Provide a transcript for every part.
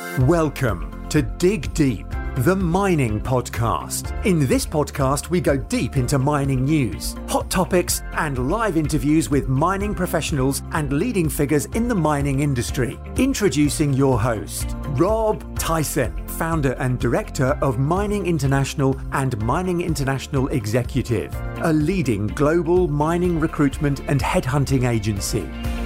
Welcome to Dig Deep, the mining podcast. In this podcast, we go deep into mining news, hot topics, and live interviews with mining professionals and leading figures in the mining industry. Introducing your host, Rob Tyson, founder and director of Mining International and Mining International Executive, a leading global mining recruitment and headhunting agency.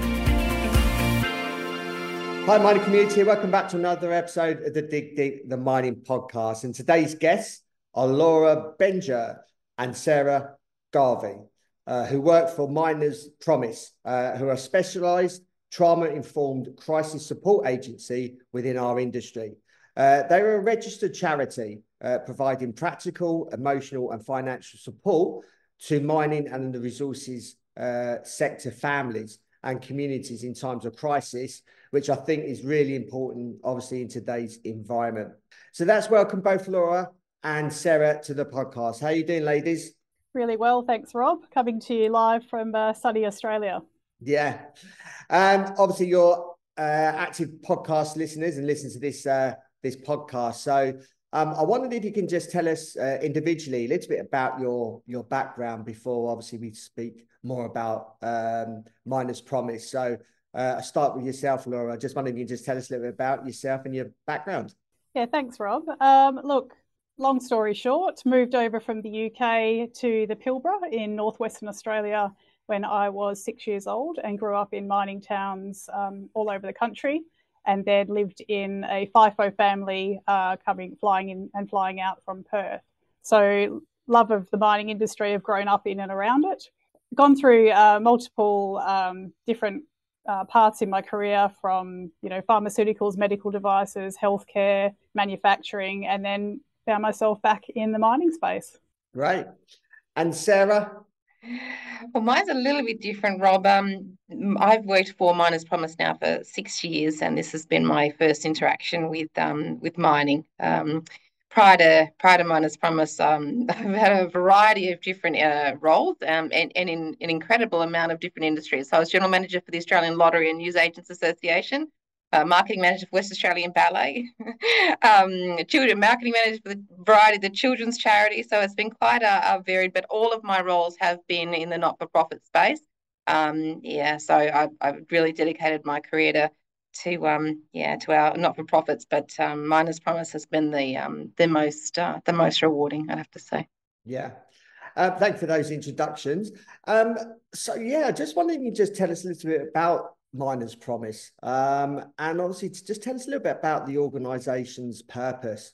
Hi, mining community. Welcome back to another episode of the Dig Deep, the mining podcast. And today's guests are Laura Benger and Sarah Garvey, who work for Miners Promise, who are a specialised trauma-informed crisis support agency within our industry. They're a registered charity providing practical, emotional and financial support to mining and the resources sector families and communities in times of crisis, which I think is really important, obviously, in today's environment. So that's welcome both Laura and Sarah to the podcast. How are you doing, ladies? Really well, thanks, Rob. Coming to you live from sunny Australia. Yeah. And obviously you're active podcast listeners and listen to this podcast. So I wondered if you can just tell us individually a little bit about your background before obviously we speak more about Miners Promise. So I'll start with yourself, Laura. I just wondered if you can just tell us a little bit about yourself and your background. Yeah, thanks, Rob. Look, long story short, moved over from the UK to the Pilbara in northwestern Australia when I was 6 years old and grew up in mining towns all over the country, and then lived in a FIFO family flying in and flying out from Perth. So love of the mining industry, have grown up in and around it. Gone through multiple different parts in my career, from pharmaceuticals, medical devices, healthcare, manufacturing, and then found myself back in the mining space. Great. And Sarah? Well, mine's a little bit different, Rob. I've worked for Miners Promise now for 6 years, and this has been my first interaction with mining. Prior to Miners Promise, I've had a variety of different roles and in an incredible amount of different industries. So I was General Manager for the Australian Lottery and Newsagents Association, Marketing Manager for West Australian Ballet, Children Marketing Manager for the variety of the children's charity. So it's been quite a varied, but all of my roles have been in the not-for-profit space. So I've really dedicated my career to our not-for-profits, but Miners Promise has been the most rewarding, I'd have to say. Yeah. Thanks for those introductions. I just wondering if you just tell us a little bit about Miners Promise, and obviously to just tell us a little bit about the organisation's purpose,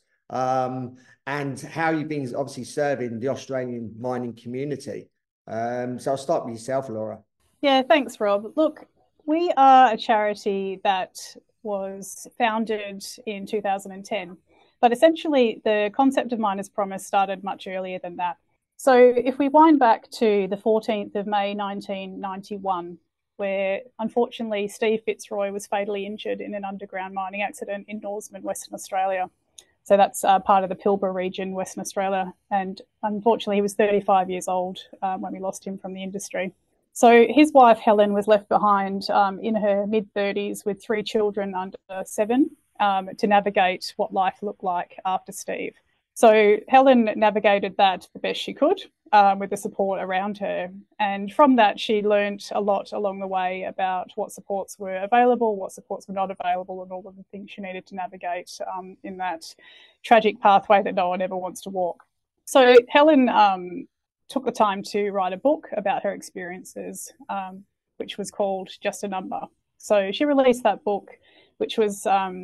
and how you've been obviously serving the Australian mining community. So I'll start with yourself, Laura. Yeah, thanks, Rob. Look, we are a charity that was founded in 2010, but essentially the concept of Miners Promise started much earlier than that. So if we wind back to the 14th of May 1991, where unfortunately Steve Fitzroy was fatally injured in an underground mining accident in Norseman, Western Australia. So that's part of the Pilbara region, Western Australia. And unfortunately, he was 35 years old when we lost him from the industry. So his wife, Helen, was left behind in her mid-30s with 3 children under 7 to navigate what life looked like after Steve. So Helen navigated that the best she could with the support around her. And from that, she learned a lot along the way about what supports were available, what supports were not available, and all of the things she needed to navigate in that tragic pathway that no one ever wants to walk. So Helen took the time to write a book about her experiences, which was called Just a Number. So she released that book, which was,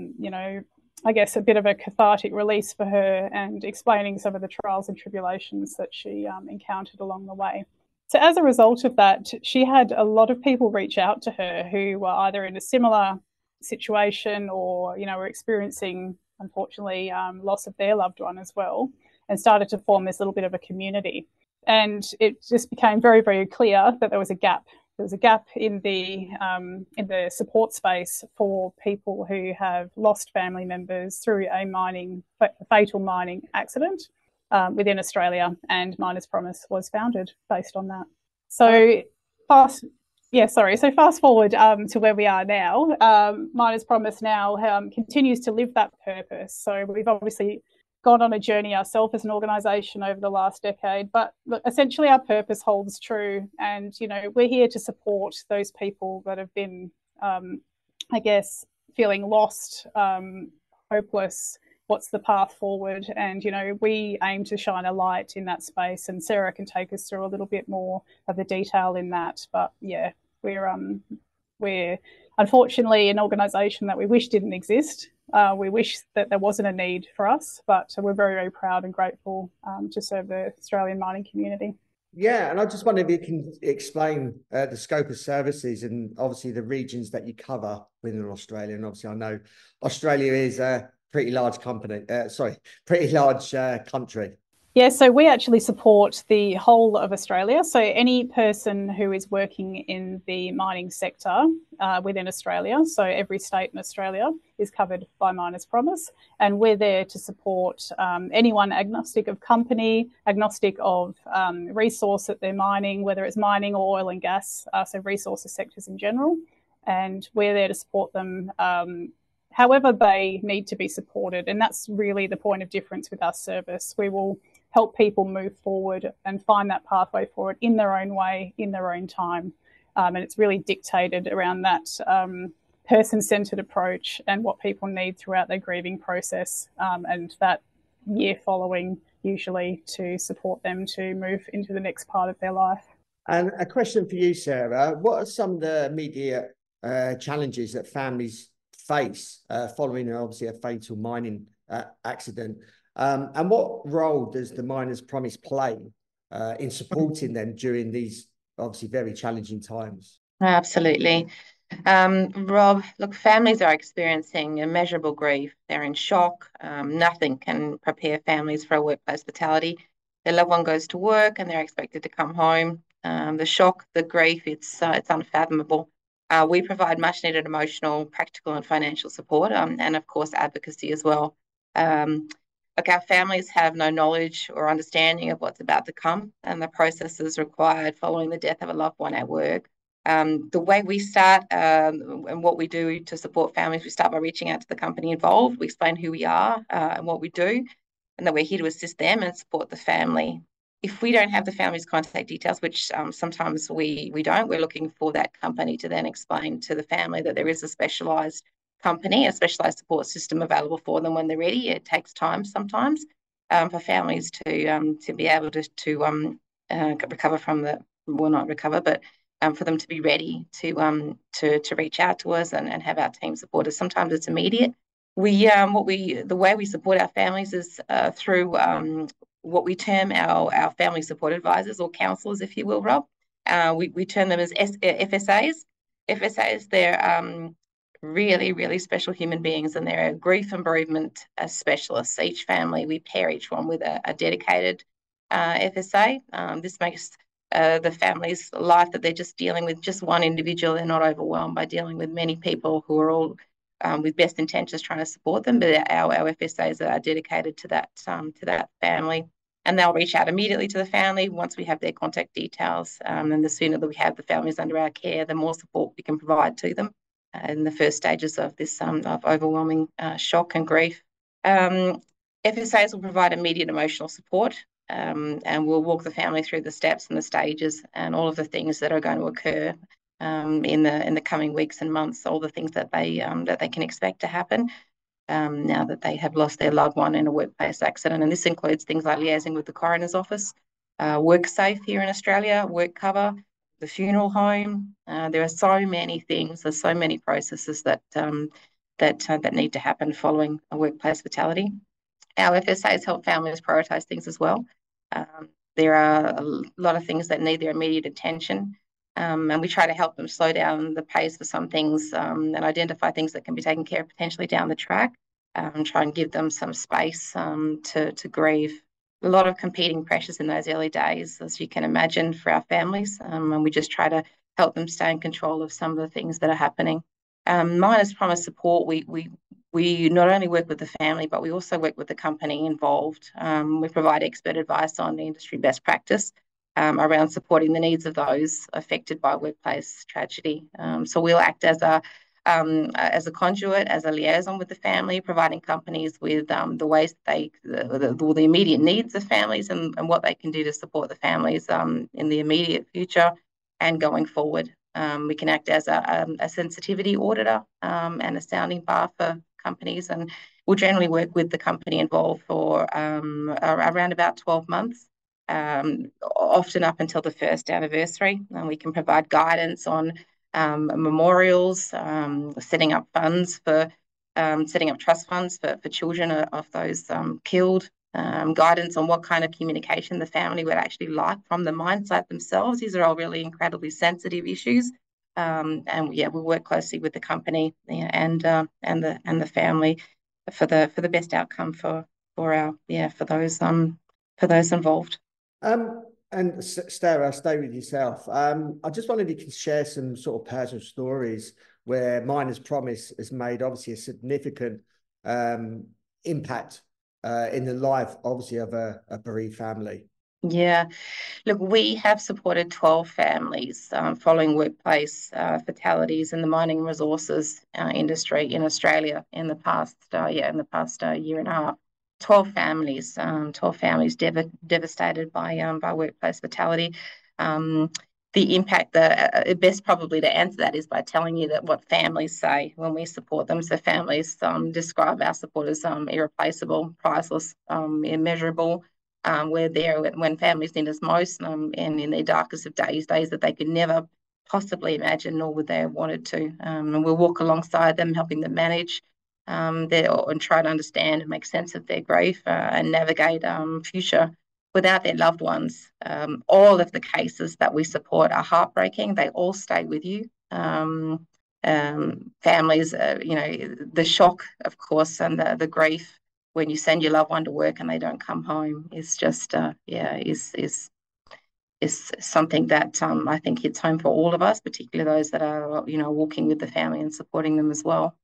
I guess, a bit of a cathartic release for her, and explaining some of the trials and tribulations that she encountered along the way. So as a result of that, she had a lot of people reach out to her who were either in a similar situation or, were experiencing, unfortunately, loss of their loved one as well, and started to form this little bit of a community. And it just became very, very clear that there was a gap. There was a gap in the support space for people who have lost family members through a fatal mining accident within Australia, and Miners Promise was founded based on that. So Yeah, sorry. So fast forward to where we are now. Miners Promise now continues to live that purpose. So we've obviously gone on a journey ourselves as an organisation over the last decade, but essentially our purpose holds true. And, you know, we're here to support those people that have been, I guess, feeling lost, hopeless. What's the path forward? And, you know, we aim to shine a light in that space. And Sarah can take us through a little bit more of the detail in that. But yeah, we're unfortunately an organisation that we wish didn't exist. We wish that there wasn't a need for us, but we're very, very proud and grateful to serve the Australian mining community. Yeah, and I just wonder if you can explain the scope of services and obviously the regions that you cover within Australia. And obviously, I know Australia is a pretty large pretty large country. Yeah, so we actually support the whole of Australia. So any person who is working in the mining sector within Australia, so every state in Australia is covered by Miners Promise. And we're there to support anyone agnostic of company, agnostic of resource that they're mining, whether it's mining or oil and gas, so resources sectors in general. And we're there to support them however they need to be supported. And that's really the point of difference with our service. We will help people move forward and find that pathway forward in their own way, in their own time. And it's really dictated around that person-centred approach and what people need throughout their grieving process, and that year following usually to support them to move into the next part of their life. And a question for you, Sarah. What are some of the immediate challenges that families face following obviously a fatal mining accident? And what role does the Miners Promise play in supporting them during these obviously very challenging times? Absolutely. Rob, look, families are experiencing immeasurable grief. They're in shock. Nothing can prepare families for a workplace fatality. Their loved one goes to work and they're expected to come home. The shock, the grief, it's unfathomable. We provide much needed emotional, practical and financial support, and of course advocacy as well. Look, our families have no knowledge or understanding of what's about to come and the processes required following the death of a loved one at work. The way we start and what we do to support families, we start by reaching out to the company involved. We explain who we are and what we do, and that we're here to assist them and support the family. If we don't have the family's contact details, which sometimes we don't, we're looking for that company to then explain to the family that there is a specialised company, a specialised support system available for them when they're ready. It takes time sometimes for families to be able to recover from the, well, not recover, but for them to be ready to reach out to us and have our team support us. Sometimes it's immediate. The way we support our families is through what we term our family support advisors or counsellors, if you will, Rob. We term them as FSAs. FSAs, they're really, really special human beings, and they're grief and bereavement specialists. Each family, we pair each one with a dedicated FSA. This makes the family's life that they're just dealing with just one individual. They're not overwhelmed by dealing with many people who are all with best intentions trying to support them. But our FSAs are dedicated to that family, and they'll reach out immediately to the family once we have their contact details. And the sooner that we have the families under our care, the more support we can provide to them in the first stages of this of overwhelming shock and grief. FSAs will provide immediate emotional support, and we'll walk the family through the steps and the stages and all of the things that are going to occur in the coming weeks and months, all the things that they can expect to happen now that they have lost their loved one in a workplace accident. And this includes things like liaising with the coroner's office, WorkSafe here in Australia, WorkCover, the funeral home. There are so many things. There's so many processes that need to happen following a workplace fatality. Our FSAs help families prioritise things as well. There are a lot of things that need their immediate attention, and we try to help them slow down the pace for some things and identify things that can be taken care of potentially down the track, try and give them some space to grieve. A lot of competing pressures in those early days, as you can imagine, for our families, and we just try to help them stay in control of some of the things that are happening. Miners Promise support, we not only work with the family, but we also work with the company involved. We provide expert advice on the industry best practice around supporting the needs of those affected by workplace tragedy. So we'll act as a conduit, as a liaison with the family, providing companies with the ways that the immediate needs of families and what they can do to support the families in the immediate future and going forward. We can act as a sensitivity auditor and a sounding bar for companies, and we'll generally work with the company involved for around about 12 months. Often up until the first anniversary, and we can provide guidance on memorials, setting up funds for setting up trust funds for children of those killed, guidance on what kind of communication the family would actually like from the mine site themselves. These are all really incredibly sensitive issues, and yeah, we work closely with the company and the family for the best outcome for those involved. And Sarah, I'll stay with yourself. I just wondered if you could share some sort of personal stories where Miners Promise has made obviously a significant impact in the life, obviously, of a bereaved family. Yeah, look, we have supported 12 families following workplace fatalities in the mining resources industry in Australia in the past year and a half. 12 families devastated by workplace fatality. The impact, the best probably to answer that is by telling you that what families say when we support them. So families describe our support as irreplaceable, priceless, immeasurable. We're there when families need us most, and in their darkest of days that they could never possibly imagine, nor would they have wanted to. And we'll walk alongside them, helping them manage and try to understand and make sense of their grief and navigate future without their loved ones. All of the cases that we support are heartbreaking. They all stay with you. Families, the shock, of course, and the grief when you send your loved one to work and they don't come home is just, is something that I think hits home for all of us, particularly those that are, walking with the family and supporting them as well.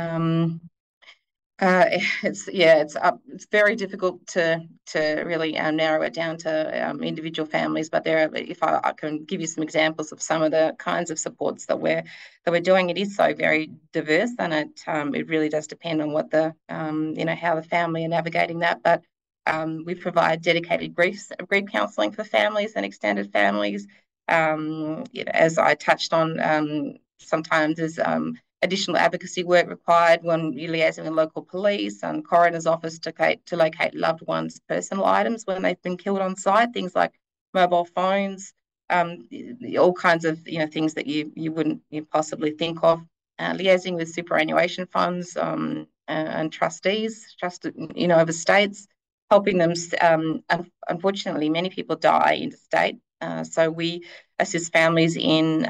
It's very difficult to really narrow it down to individual families, but if I can give you some examples of some of the kinds of supports that we're doing, it is so very diverse, and it really does depend on what how the family are navigating that. But we provide dedicated grief counselling for families and extended families. As I touched on, sometimes there's additional advocacy work required when you're liaising with local police and coroner's office to locate loved ones' personal items when they've been killed on site, things like mobile phones, all kinds of things that you wouldn't possibly think of. Liaising with superannuation funds and trustees, of estates, helping them. Unfortunately, many people die interstate, so we assist families in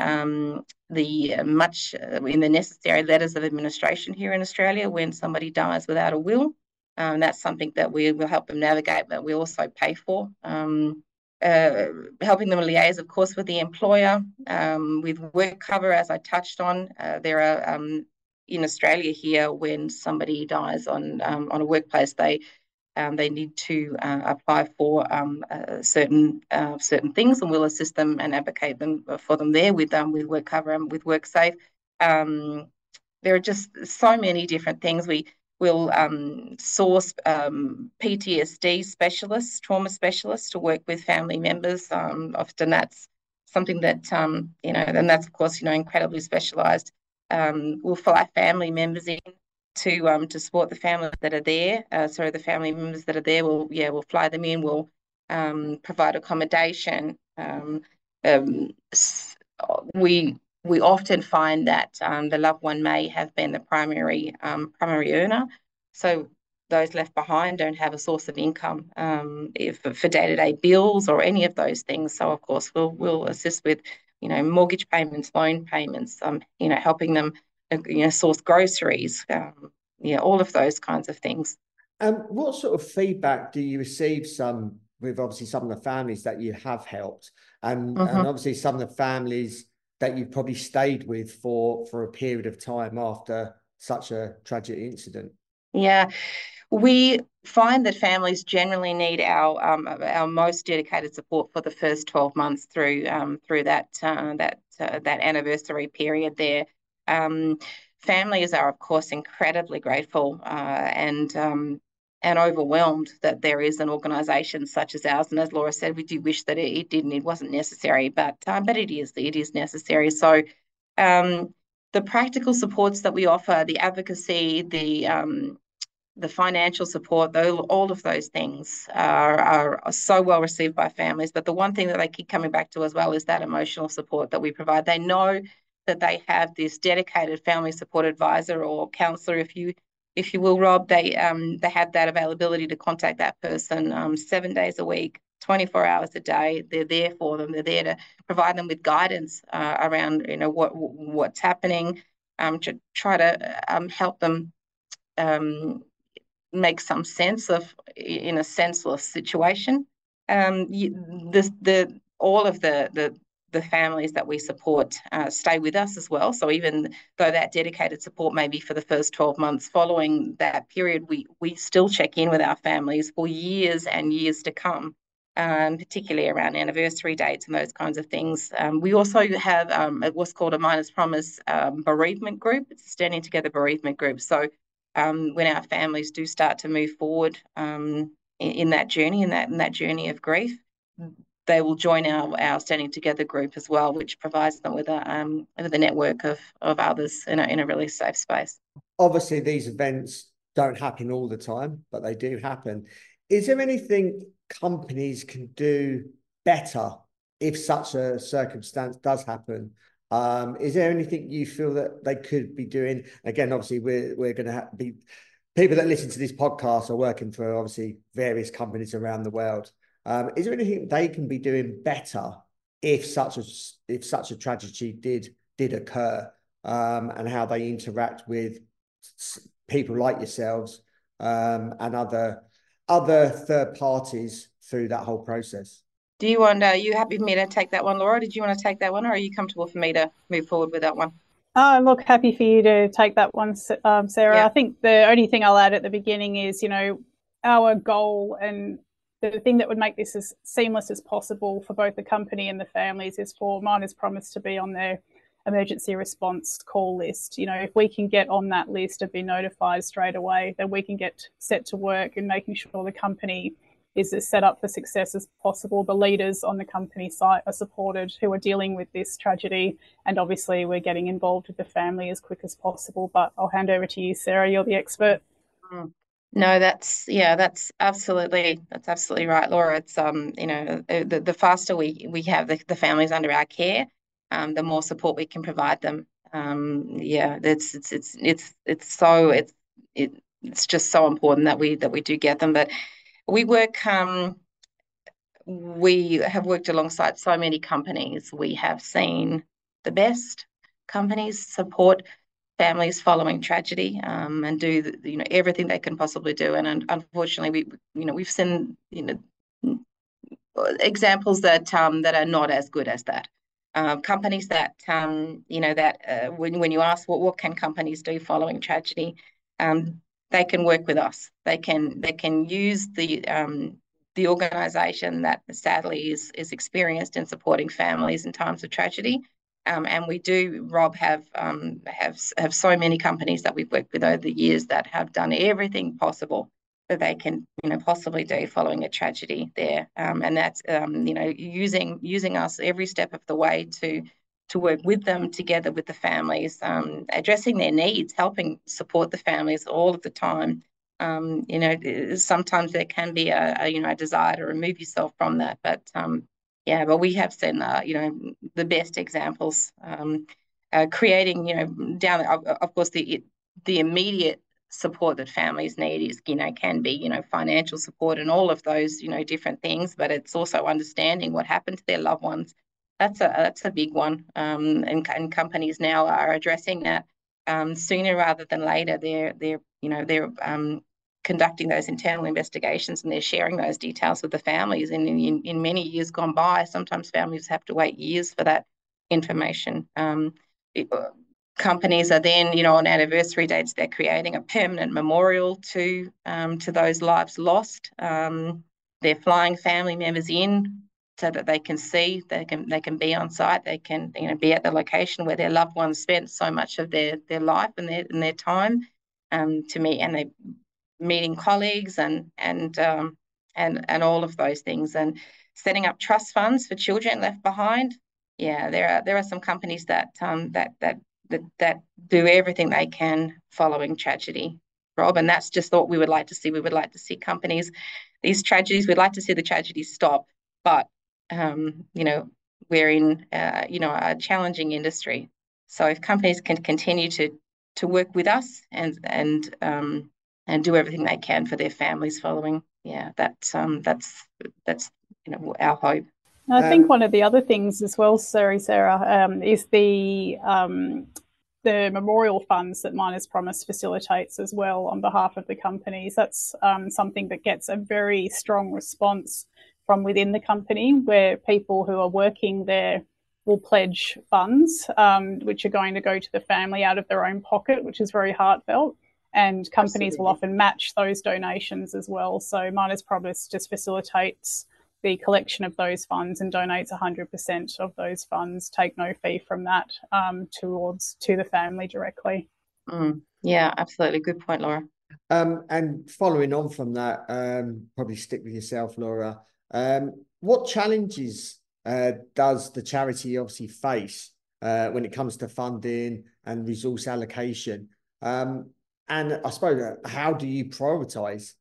the necessary letters of administration here in Australia when somebody dies without a will. That's something that we will help them navigate, but we also pay for. Helping them liaise, of course, with the employer, with work cover, as I touched on. There are in Australia here, when somebody dies on a workplace, they need to apply for certain things, and we'll assist them and advocate for them there with work cover and with WorkSafe. There are just so many different things. We'll source PTSD specialists, trauma specialists to work with family members. Often that's something that and that's of course incredibly specialised. We'll fly family members in to support the families that are there. The family members that are there, we'll fly them in. We'll provide accommodation. We often find that the loved one may have been the primary earner, so those left behind don't have a source of income for day-to-day bills or any of those things. So of course we'll assist with mortgage payments, loan payments, helping them source groceries, all of those kinds of things. What sort of feedback do you receive with obviously some of the families that you have helped, and obviously some of the families that you've probably stayed with for a period of time after such a tragic incident? Yeah, we find that families generally need our most dedicated support for the first 12 months through that anniversary period there. Um, Families are, of course, incredibly grateful and overwhelmed that there is an organisation such as ours. And as Laura said, we do wish that it wasn't necessary, but it is necessary. So um, the practical supports that we offer, the advocacy, the financial support, though, all of those things are so well received by families. But the one thing that they keep coming back to as well is that emotional support that we provide. They know that they have this dedicated family support advisor or counsellor, if you will, Rob. They have that availability to contact that person 7 days a week, 24 hours a day. They're there for them. They're there to provide them with guidance around what's happening, to try to help them make some sense of in a senseless situation. All of the families that we support stay with us as well. So even though that dedicated support may be for the first 12 months, following that period, we still check in with our families for years and years to come. Particularly around anniversary dates and those kinds of things. We also have what's called a Miners Promise bereavement group. It's a Standing Together bereavement group. So when our families do start to move forward in that journey, in that journey of grief, they will join our Standing Together group as well, which provides them with a network of others in a really safe space. Obviously, these events don't happen all the time, but they do happen. Is there anything companies can do better if such a circumstance does happen? Is there anything you feel that they could be doing? Again, obviously, we're going to be people that listen to this podcast are working for obviously various companies around the world. Is there anything they can be doing better if such a tragedy did occur, and how they interact with people like yourselves and other third parties through that whole process? Do you want? Are you happy for me to take that one, Laura? Did you want to take that one, or are you comfortable for me to move forward with that one? Look, happy for you to take that one, Sarah. Yeah. I think the only thing I'll add at the beginning is, our goal and the thing that would make this as seamless as possible for both the company and the families is for Miners Promise to be on their emergency response call list. If we can get on that list and be notified straight away, then we can get set to work in making sure the company is as set up for success as possible. The leaders on the company site are supported who are dealing with this tragedy, and obviously we're getting involved with the family as quick as possible. But I'll hand over to you, Sarah. You're the expert. No, that's absolutely right, Laura. It's the faster we have the families under our care, the more support we can provide them. It's just so important that we do get them. But we have worked alongside so many companies. We have seen the best companies support families following tragedy, and do everything they can possibly do. And unfortunately, we've seen examples that are not as good as that. Companies that when you ask what can companies do following tragedy, they can work with us. They can use the organisation that sadly is experienced in supporting families in times of tragedy. And we do, Rob, have so many companies that we've worked with over the years that have done everything possible that they can possibly do following a tragedy there. And that's using us every step of the way to work with them together with the families, addressing their needs, helping support the families all of the time. Sometimes there can be a desire to remove yourself from that, but but we have seen the best examples, creating down. Of course, the immediate support that families need is can be financial support and all of those different things, but it's also understanding what happened to their loved ones. That's a big one, and companies now are addressing that sooner rather than later. They're conducting those internal investigations, and they're sharing those details with the families. And in many years gone by, sometimes families have to wait years for that information. companies are then, on anniversary dates, they're creating a permanent memorial to those lives lost. They're flying family members in so that they can see, they can be on site, they can be at the location where their loved ones spent so much of their life and their time to meet, and they meeting colleagues and all of those things, and setting up trust funds for children left behind. Yeah, there are some companies that do everything they can following tragedy, Rob, and that's just what we would like to see. We would like to see companies, these tragedies, we'd like to see the tragedies stop, but we're in a challenging industry. So if companies can continue to work with us and do everything they can for their families following, that's our hope. I think one of the other things as well, Sarah, is the memorial funds that Miners Promise facilitates as well on behalf of the companies. That's something that gets a very strong response from within the company, where people who are working there will pledge funds, which are going to go to the family out of their own pocket, which is very heartfelt. And companies will often match those donations as well. So Miners Promise just facilitates the collection of those funds and donates 100% of those funds, take no fee from that, to the family directly. Yeah, absolutely. Good point, Laura. And following on from that, probably stick with yourself, Laura. What challenges does the charity obviously face when it comes to funding and resource allocation? And I suppose, how do you prioritise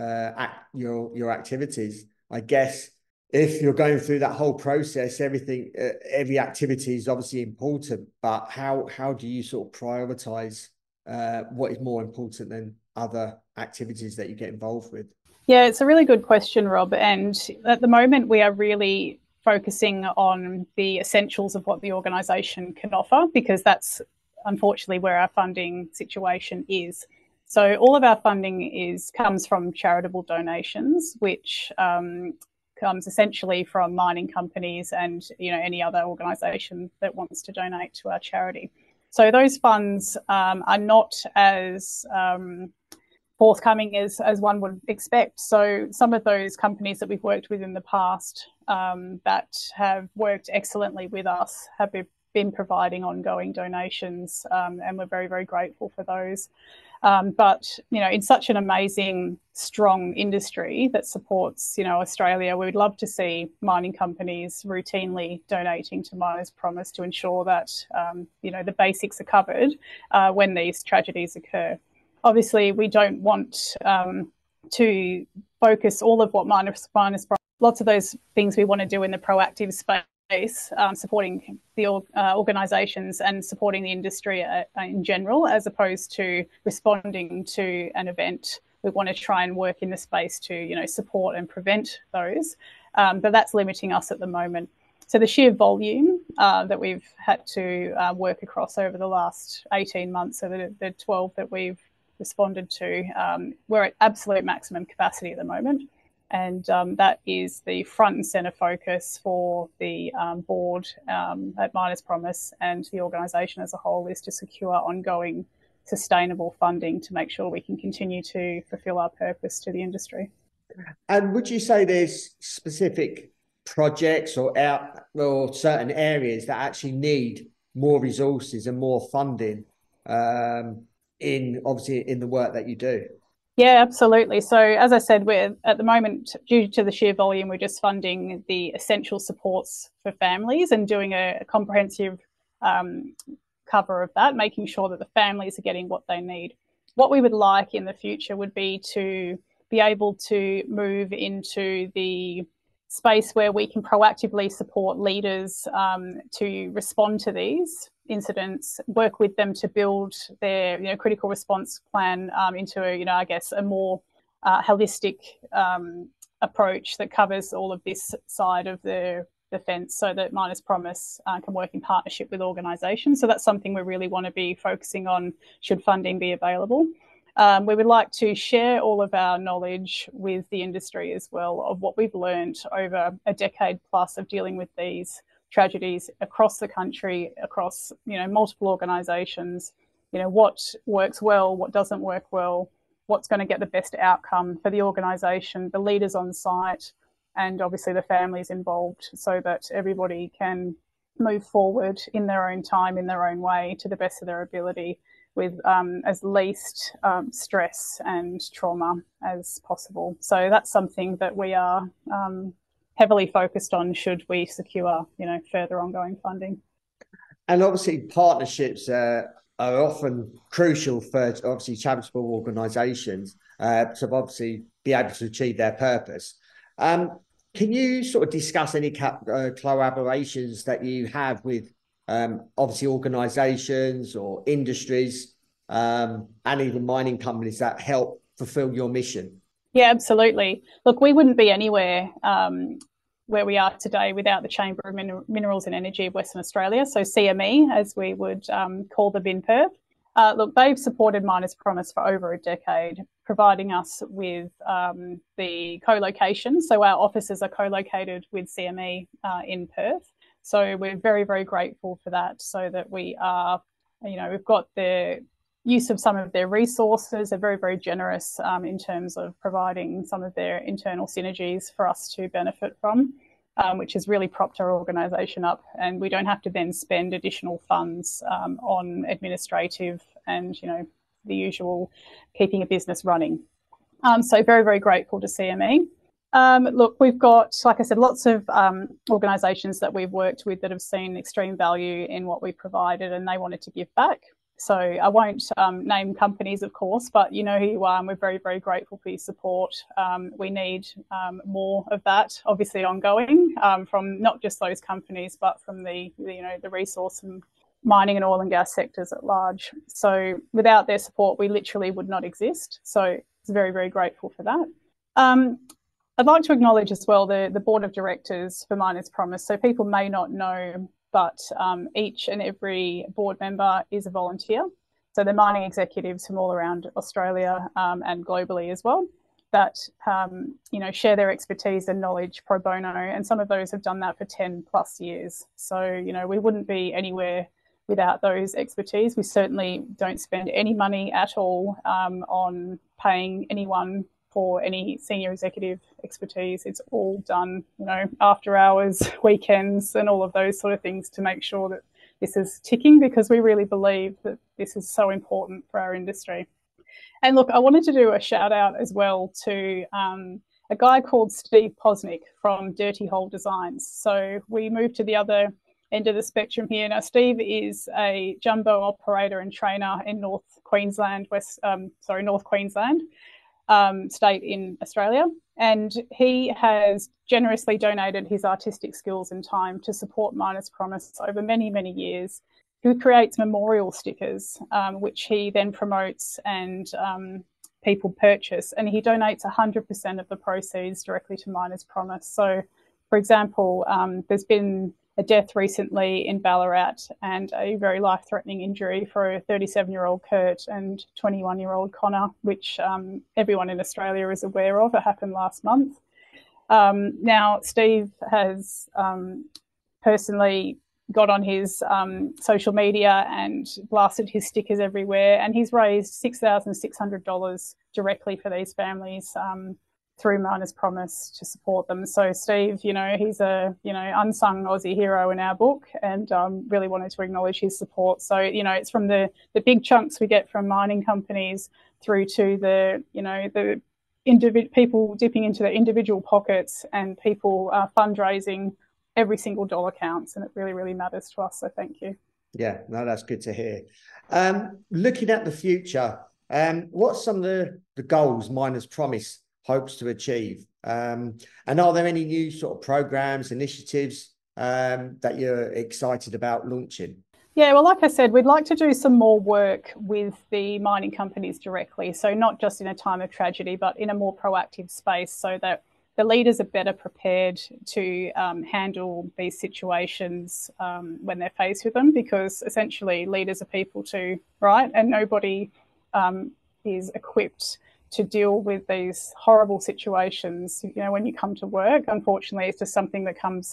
your activities? I guess if you're going through that whole process, every activity is obviously important, but how do you sort of prioritise what is more important than other activities that you get involved with? Yeah, it's a really good question, Rob. And at the moment, we are really focusing on the essentials of what the organisation can offer, because that's unfortunately where our funding situation is. So all of our funding comes from charitable donations, which comes essentially from mining companies and any other organisation that wants to donate to our charity. So those funds are not as forthcoming as one would expect. So some of those companies that we've worked with in the past that have worked excellently with us have been providing ongoing donations, and we're very, very grateful for those. But, in such an amazing, strong industry that supports, Australia, we would love to see mining companies routinely donating to Miners Promise to ensure that, the basics are covered when these tragedies occur. Obviously, we don't want to focus all of what Miners Promise, lots of those things we want to do in the proactive space, supporting the organisations and supporting the industry in general, as opposed to responding to an event. We want to try and work in the space to, support and prevent those, but that's limiting us at the moment. So the sheer volume that we've had to work across over the last 18 months, so the 12 that we've responded to, we're at absolute maximum capacity at the moment. And that is the front and centre focus for the board at Miners Promise and the organisation as a whole, is to secure ongoing sustainable funding to make sure we can continue to fulfil our purpose to the industry. And would you say there's specific projects or certain areas that actually need more resources and more funding in the work that you do? Yeah, absolutely. So as I said, we're at the moment, due to the sheer volume, we're just funding the essential supports for families and doing a comprehensive cover of that, making sure that the families are getting what they need. What we would like in the future would be to be able to move into the space where we can proactively support leaders to respond to these incidents, work with them to build their critical response plan into a more holistic approach that covers all of this side of the fence, so that Miners Promise can work in partnership with organisations. So that's something we really want to be focusing on should funding be available. We would like to share all of our knowledge with the industry as well, of what we've learned over a decade plus of dealing with these tragedies across the country, across, multiple organisations, what works well, what doesn't work well, what's going to get the best outcome for the organisation, the leaders on site, and obviously the families involved, so that everybody can move forward in their own time, in their own way, to the best of their ability, with as least stress and trauma as possible. So that's something that we are heavily focused on should we secure, further ongoing funding. And obviously partnerships are often crucial for obviously charitable organisations to obviously be able to achieve their purpose. Can you sort of discuss any collaborations that you have with obviously organisations or industries and even mining companies that help fulfil your mission? Yeah, absolutely. Look, we wouldn't be anywhere where we are today without the Chamber of Minerals and Energy of Western Australia, so CME, as we would call them in Perth. Look, they've supported Miners Promise for over a decade, providing us with the co-location. So our offices are co-located with CME in Perth. So we're very, very grateful for that, so that we are, we've got the use of some of their resources. They're very, very generous in terms of providing some of their internal synergies for us to benefit from, which has really propped our organisation up. And we don't have to then spend additional funds on administrative and, the usual keeping a business running. So very, very grateful to CME. Look, we've got, like I said, lots of organisations that we've worked with that have seen extreme value in what we provided, and they wanted to give back. So I won't name companies, of course, but you know who you are, and we're very, very grateful for your support. We need more of that, obviously ongoing, from not just those companies, but from the resource and mining and oil and gas sectors at large. So without their support, we literally would not exist. So it's very, very grateful for that. I'd like to acknowledge as well the board of directors for Miners Promise. So people may not know, but each and every board member is a volunteer. So they're mining executives from all around Australia and globally as well, that share their expertise and knowledge pro bono, and some of those have done that for 10 plus years. So we wouldn't be anywhere without those expertise. We certainly don't spend any money at all on paying anyone for any senior executive expertise. It's all done, after hours, weekends, and all of those sort of things to make sure that this is ticking, because we really believe that this is so important for our industry. And look, I wanted to do a shout out as well to a guy called Steve Posnick from Dirty Hole Designs. So we moved to the other end of the spectrum here. Now, Steve is a jumbo operator and trainer in North Queensland state in Australia, and he has generously donated his artistic skills and time to support Miners Promise over many, many years. He creates memorial stickers, which he then promotes and people purchase, and he donates 100% of the proceeds directly to Miners Promise. So, for example, there's been a death recently in Ballarat and a very life-threatening injury for a 37-year-old Kurt and 21-year-old Connor, which everyone in Australia is aware of. It happened last month. Now, Steve has personally got on his social media and blasted his stickers everywhere, and he's raised $6,600 directly for these families through Miners Promise to support them. So Steve, he's a unsung Aussie hero in our book, and really wanted to acknowledge his support. So it's from the big chunks we get from mining companies through to the people dipping into their individual pockets, and people fundraising. Every single dollar counts, and it really, really matters to us. So thank you. Yeah, no, that's good to hear. Looking at the future, what's some of the goals Miners Promise hopes to achieve? And are there any new sort of programs, initiatives that you're excited about launching? Yeah, well, like I said, we'd like to do some more work with the mining companies directly. So not just in a time of tragedy, but in a more proactive space, so that the leaders are better prepared to handle these situations when they're faced with them, because essentially leaders are people too, right? And nobody is equipped to deal with these horrible situations. When you come to work, unfortunately, it's just something that comes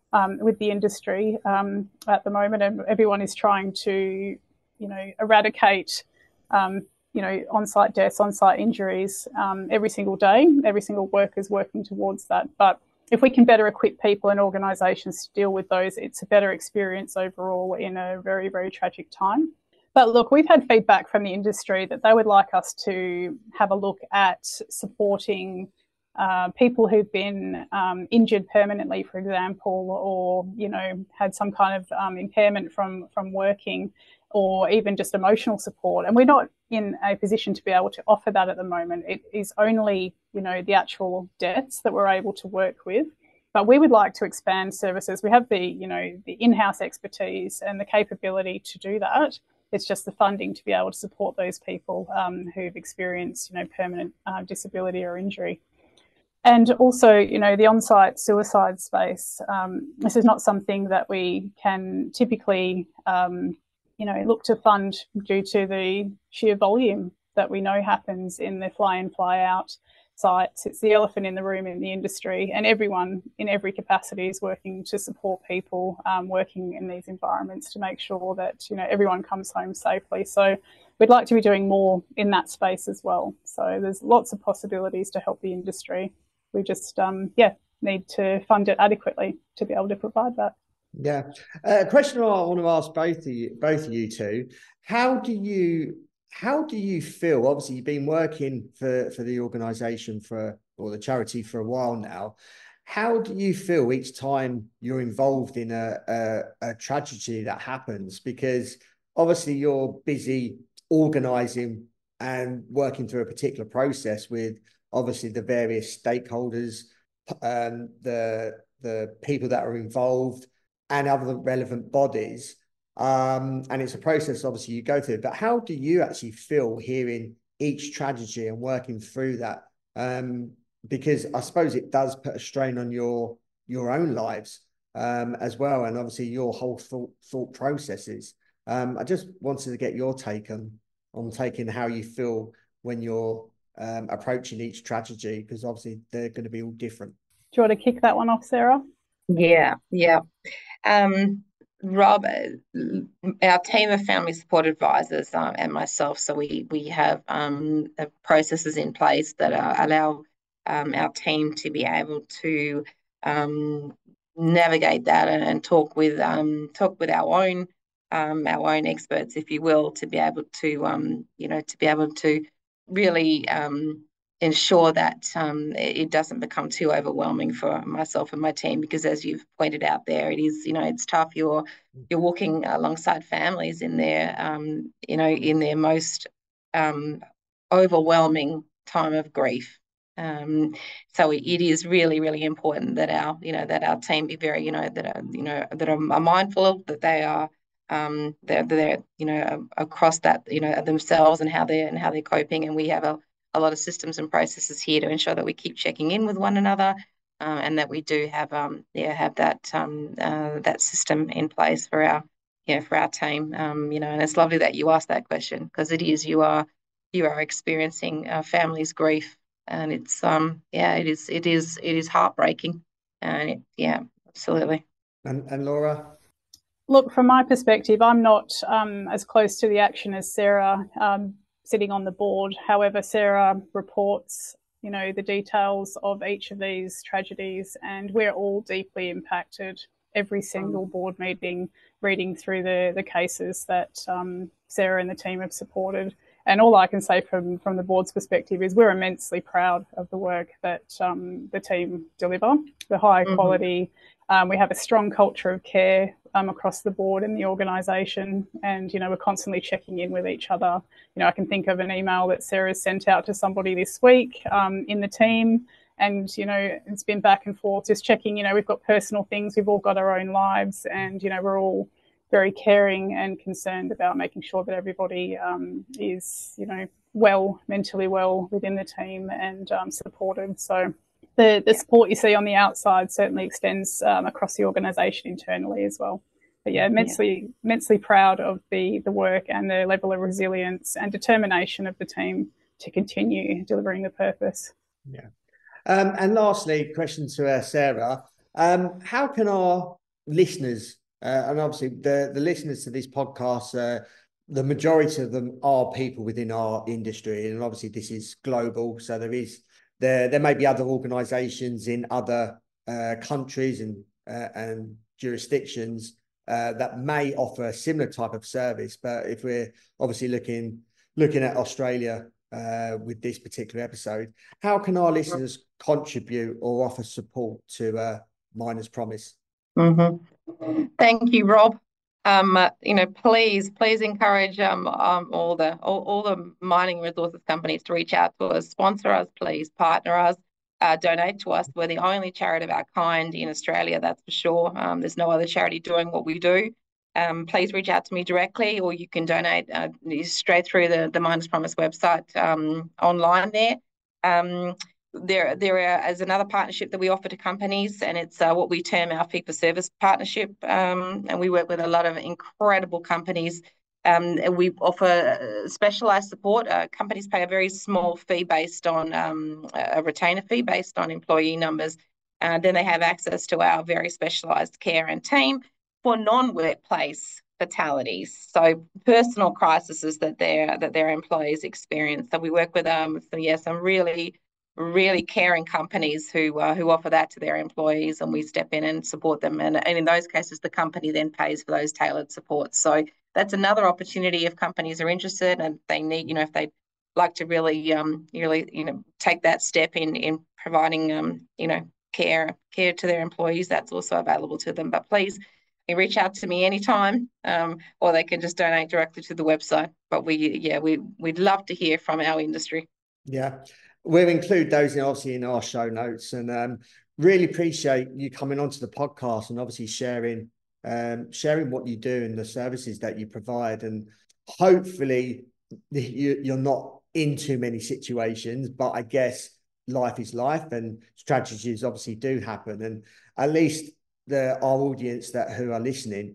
with the industry at the moment, and everyone is trying to, eradicate, on-site deaths, on-site injuries every single day. Every single worker is working towards that. But if we can better equip people and organisations to deal with those, it's a better experience overall in a very, very tragic time. But look, we've had feedback from the industry that they would like us to have a look at supporting people who've been injured permanently, for example, or, had some kind of impairment from working, or even just emotional support. And we're not in a position to be able to offer that at the moment. It is only, the actual deaths that we're able to work with. But we would like to expand services. We have the in-house expertise and the capability to do that. It's just the funding to be able to support those people who've experienced, permanent disability or injury. And also, the on-site suicide space. This is not something that we can typically, look to fund due to the sheer volume that we know happens in the fly-in, fly-out sites. It's the elephant in the room in the industry, and everyone in every capacity is working to support people working in these environments to make sure that, everyone comes home safely. So we'd like to be doing more in that space as well. So there's lots of possibilities to help the industry. We just, need to fund it adequately to be able to provide that. Yeah. A question I want to ask both of you two. How do you feel? Obviously, you've been working for the organisation or the charity for a while now. How do you feel each time you're involved in a tragedy that happens? Because obviously you're busy organising and working through a particular process with obviously the various stakeholders, the people that are involved, and other relevant bodies. And it's a process, obviously, you go through. But how do you actually feel hearing each tragedy and working through that? Because I suppose it does put a strain on your own lives as well, and obviously your whole thought processes. I just wanted to get your take on taking how you feel when you're approaching each tragedy, because obviously they're going to be all different. Do you want to kick that one off, Sarah? Yeah. Rob, our team of family support advisors and myself, so we have processes in place that allow our team to be able to navigate that and talk with our own experts, if you will, to be able to really ensure that it doesn't become too overwhelming for myself and my team, because as you've pointed out there, it is, it's tough. You're walking alongside families in their in their most overwhelming time of grief. So it is really, really important that our team be very, that are mindful of, that they are they're across that, themselves and how they're coping. And we have a lot of systems and processes here to ensure that we keep checking in with one another, and that we do have that system in place for our team. And it's lovely that you asked that question, because it is, you are experiencing families' grief, and it's it is heartbreaking, and absolutely. And Laura? Look, from my perspective, I'm not as close to the action as Sarah, sitting on the board. However, Sarah reports, the details of each of these tragedies, and we're all deeply impacted. Every single board meeting, reading through the cases that Sarah and the team have supported. And all I can say from the board's perspective is we're immensely proud of the work that the team deliver, the high quality. We have a strong culture of care across the board in the organisation, and we're constantly checking in with each other. I can think of an email that Sarah's sent out to somebody this week in the team, and it's been back and forth, just checking. We've got personal things, we've all got our own lives, and we're all very caring and concerned about making sure that everybody is mentally well within the team and supported. So the support you see on the outside certainly extends across the organisation internally as well. But immensely proud of the work and the level of resilience and determination of the team to continue delivering the purpose. Yeah. And lastly, question to Sarah. How can our listeners, and obviously the listeners to this podcast, the majority of them are people within our industry, and obviously this is global. So there may be other organisations in other countries and jurisdictions that may offer a similar type of service. But if we're obviously looking at Australia with this particular episode, how can our listeners contribute or offer support to Miners Promise? Mm-hmm. Thank you, Rob. Please encourage all the mining resources companies to reach out to us, sponsor us, please partner us, donate to us. We're the only charity of our kind in Australia, that's for sure. There's no other charity doing what we do. Please reach out to me directly, or you can donate straight through the Miners Promise website online there. There is another partnership that we offer to companies, and it's what we term our fee-for-service partnership. And we work with a lot of incredible companies. And we offer specialised support. Companies pay a very small fee based on a retainer fee based on employee numbers. Then they have access to our very specialised care and team for non-workplace fatalities, so personal crises that their employees experience. So we work with some really caring companies who offer that to their employees, and we step in and support them. And in those cases, the company then pays for those tailored supports. So that's another opportunity if companies are interested and they need, if they'd like to really take that step in providing, care to their employees, that's also available to them. But please, reach out to me anytime, or they can just donate directly to the website. But we'd love to hear from our industry. Yeah, we'll include those obviously in our show notes, and really appreciate you coming onto the podcast and obviously sharing what you do and the services that you provide. And hopefully you're not in too many situations, but I guess life is life and tragedies obviously do happen. And at least our audience who are listening,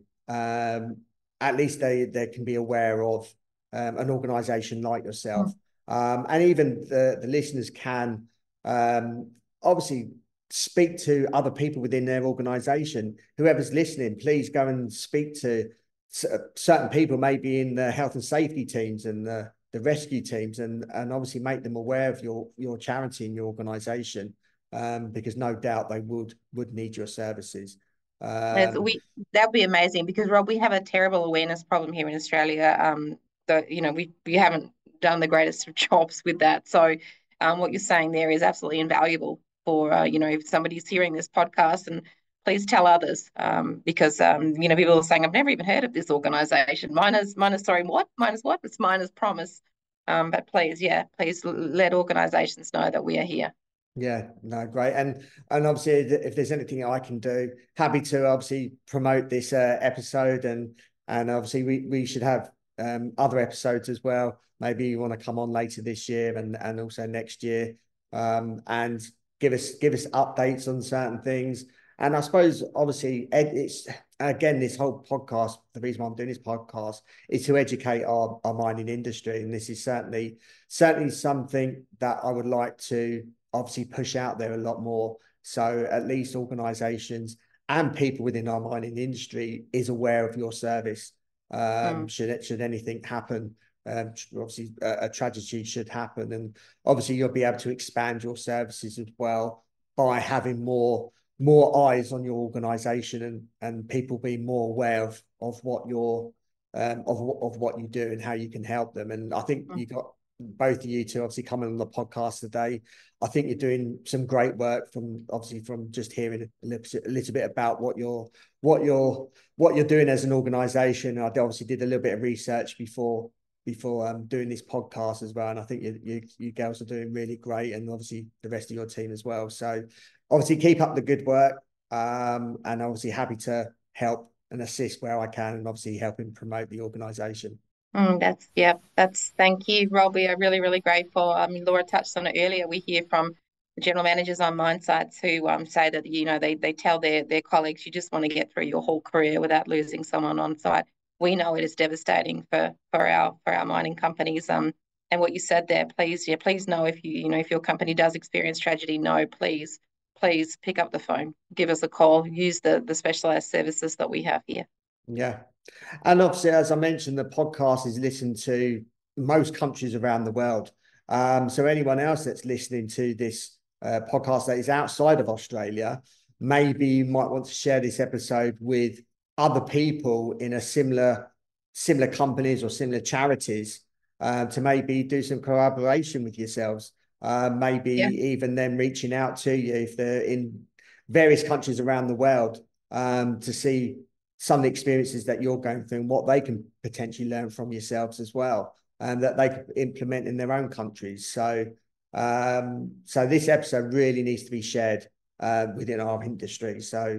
at least they can be aware of an organisation like yourself. And even the listeners can obviously speak to other people within their organisation. Whoever's listening, please go and speak to certain people, maybe in the health and safety teams and the rescue teams, and obviously make them aware of your charity and your organisation, because no doubt they would need your services. That would be amazing, because Rob, we have a terrible awareness problem here in Australia. We haven't done the greatest of jobs with that. So what you're saying there is absolutely invaluable for if somebody's hearing this podcast, and please tell others, because people are saying, I've never even heard of this organisation. Miners what? It's Miners Promise. But please let organisations know that we are here. Yeah, no, great. And obviously, if there's anything I can do, happy to obviously promote this episode, and obviously we should have other episodes as well. Maybe you want to come on later this year and also next year, and give us updates on certain things. And I suppose obviously it's, again, this whole podcast, the reason why I'm doing this podcast is to educate our mining industry, and this is certainly something that I would like to obviously push out there a lot more, so at least organisations and people within our mining industry is aware of your service. Should anything happen, obviously a tragedy should happen, and obviously you'll be able to expand your services as well by having more eyes on your organisation, and people being more aware of what you're of what you do and how you can help them. And I think you got both of you two obviously coming on the podcast today. I think you're doing some great work from just hearing a little bit about what you're doing as an organisation. I obviously did a little bit of research before doing this podcast as well, and I think you girls are doing really great, and obviously the rest of your team as well. So obviously keep up the good work, and obviously happy to help and assist where I can, and obviously helping promote the organisation. Thank you, Rob. We are really, really grateful. Laura touched on it earlier. We hear from the general managers on mine sites who say that they tell their colleagues, you just want to get through your whole career without losing someone on site. We know it is devastating for our mining companies. And what you said there, please know if if your company does experience tragedy, please please pick up the phone, give us a call, use the specialised services that we have here. Yeah. And obviously, as I mentioned, the podcast is listened to most countries around the world. So anyone else that's listening to this podcast that is outside of Australia, maybe you might want to share this episode with other people in a similar companies or similar charities to maybe do some collaboration with yourselves. Maybe even them reaching out to you if they're in various countries around the world to see some of the experiences that you're going through and what they can potentially learn from yourselves as well, and that they could implement in their own countries. So this episode really needs to be shared within our industry. So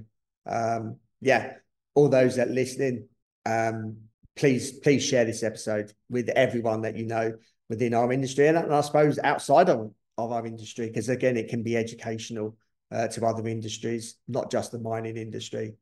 all those that are listening, please share this episode with everyone that you know within our industry, and I suppose outside of our industry, because again, it can be educational to other industries, not just the mining industry.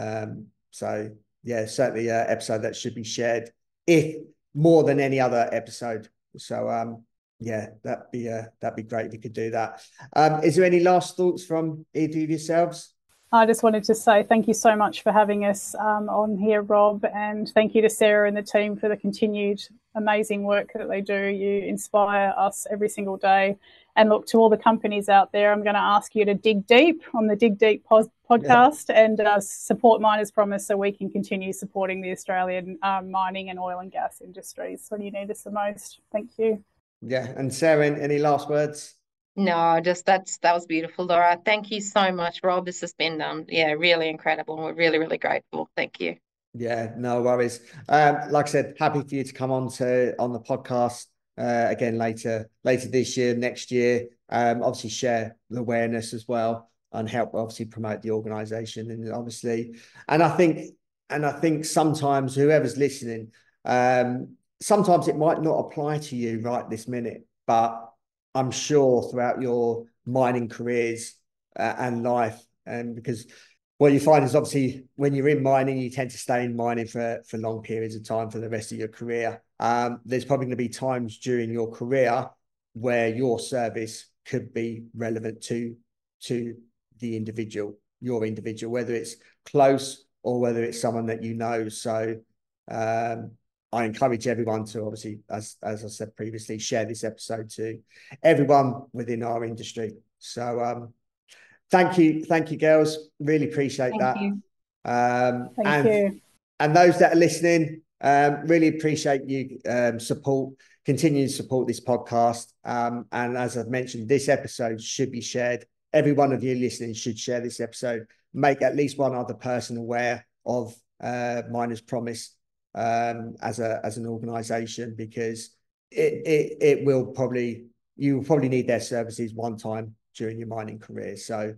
So yeah, certainly an episode that should be shared, if more than any other episode. So that'd be great if you could do that. Is there any last thoughts from either of yourselves? I just wanted to say thank you so much for having us on here, Rob, and thank you to Sarah and the team for the continued amazing work that they do. You inspire us every single day. And look, to all the companies out there, I'm going to ask you to dig deep on the Dig Deep podcast and support Miners Promise so we can continue supporting the Australian mining and oil and gas industries when you need us the most. Thank you. Yeah. And Sarah, any last words? No, that was beautiful, Laura. Thank you so much, Rob. This has been really incredible. We're really, really grateful. Thank you. Yeah, no worries. Like I said, happy for you to come on the podcast again later this year, next year. Obviously share the awareness as well and help obviously promote the organisation, and obviously, and I think sometimes whoever's listening, sometimes it might not apply to you right this minute, but I'm sure throughout your mining careers and life, and because what you find is obviously when you're in mining, you tend to stay in mining for long periods of time for the rest of your career. There's probably going to be times during your career where your service could be relevant to the individual, whether it's close or whether it's someone that you know. So I encourage everyone to obviously, as I said previously, share this episode to everyone within our industry. So thank you, girls. Really appreciate that. Thank you. And those that are listening, really appreciate you continue to support this podcast. And as I've mentioned, this episode should be shared. Every one of you listening should share this episode. Make at least one other person aware of Miners Promise as an organisation, because you will probably need their services one time during your mining career. So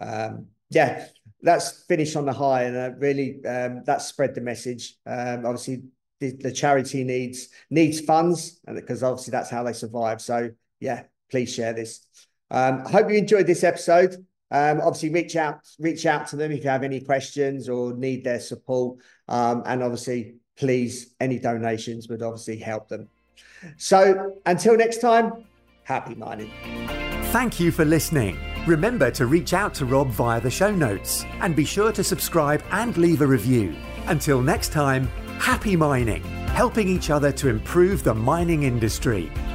let's finish on the high, and really that's spread the message. Obviously the charity needs funds, and because obviously that's how they survive. So yeah, please share this. I hope you enjoyed this episode. Obviously reach out to them if you have any questions or need their support, and obviously please, any donations would obviously help them. So until next time, happy mining. Thank you for listening. Remember to reach out to Rob via the show notes, and be sure to subscribe and leave a review. Until next time, happy mining, helping each other to improve the mining industry.